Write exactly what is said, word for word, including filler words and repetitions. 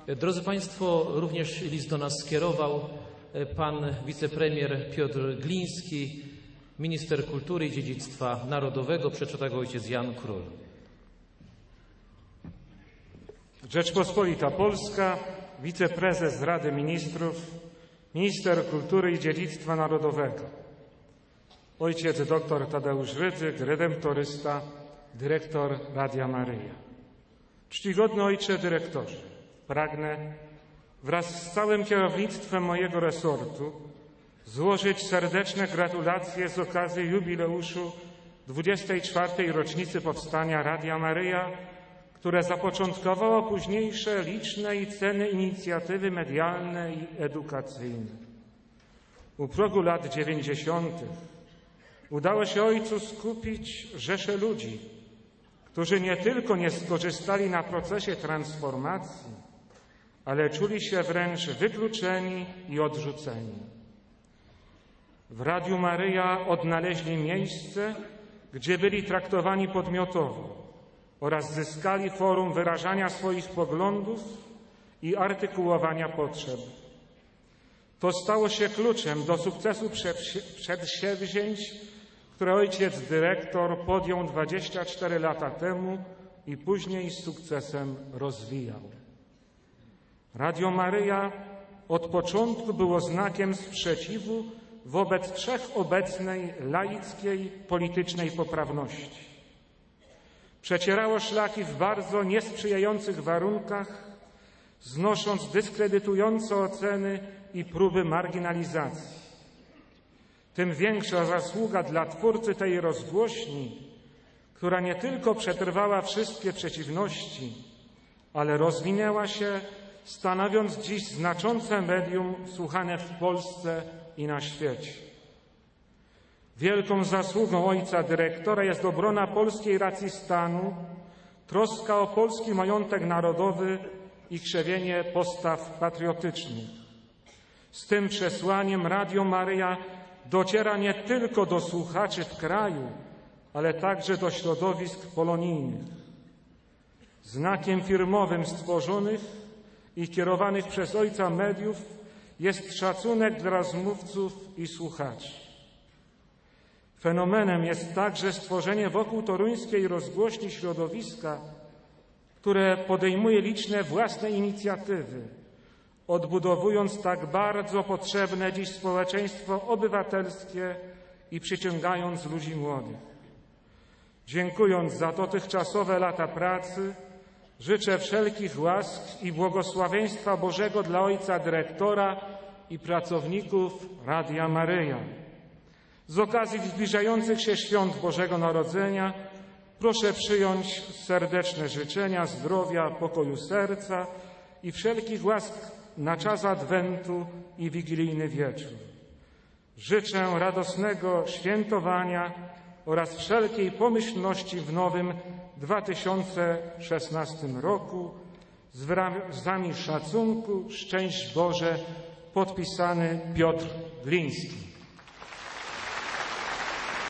Drodzy Państwo, również list do nas skierował pan wicepremier Piotr Gliński, minister kultury i dziedzictwa narodowego. Przeczyta go ojciec Jan Król. Rzeczpospolita Polska, wiceprezes Rady Ministrów, minister kultury i dziedzictwa narodowego, ojciec dr Tadeusz Rydzyk, redemptorysta, dyrektor Radia Maryja. Czcigodny ojcze dyrektorze, pragnę wraz z całym kierownictwem mojego resortu złożyć serdeczne gratulacje z okazji jubileuszu dwudziestej czwartej rocznicy powstania Radia Maryja, które zapoczątkowało późniejsze liczne i cenne inicjatywy medialne i edukacyjne. U progu lat dziewięćdziesiątych udało się ojcu skupić rzeszę ludzi, którzy nie tylko nie skorzystali na procesie transformacji, ale czuli się wręcz wykluczeni i odrzuceni. W Radiu Maryja odnaleźli miejsce, gdzie byli traktowani podmiotowo oraz zyskali forum wyrażania swoich poglądów i artykułowania potrzeb. To stało się kluczem do sukcesu przedsięwzięć, które ojciec dyrektor podjął dwadzieścia cztery lata temu i później z sukcesem rozwijał. Radio Maryja od początku było znakiem sprzeciwu wobec wszechobecnej laickiej, politycznej poprawności. Przecierało szlaki w bardzo niesprzyjających warunkach, znosząc dyskredytujące oceny i próby marginalizacji. Tym większa zasługa dla twórcy tej rozgłośni, która nie tylko przetrwała wszystkie przeciwności, ale rozwinęła się, stanowiąc dziś znaczące medium słuchane w Polsce i na świecie. Wielką zasługą ojca dyrektora jest obrona polskiej racji stanu, troska o polski majątek narodowy i krzewienie postaw patriotycznych. Z tym przesłaniem Radio Maryja dociera nie tylko do słuchaczy w kraju, ale także do środowisk polonijnych. Znakiem firmowym stworzonych i kierowanych przez ojca mediów jest szacunek dla rozmówców i słuchaczy. Fenomenem jest także stworzenie wokół toruńskiej rozgłośni środowiska, które podejmuje liczne własne inicjatywy, odbudowując tak bardzo potrzebne dziś społeczeństwo obywatelskie i przyciągając ludzi młodych. Dziękując za dotychczasowe lata pracy, życzę wszelkich łask i błogosławieństwa Bożego dla ojca dyrektora i pracowników Radia Maryja. Z okazji zbliżających się świąt Bożego Narodzenia proszę przyjąć serdeczne życzenia zdrowia, pokoju serca i wszelkich łask na czas Adwentu i wigilijny wieczór. Życzę radosnego świętowania oraz wszelkiej pomyślności w nowym dwa tysiące szesnastym roku. Z wyrazami szacunku, szczęść Boże, podpisany Piotr Gliński.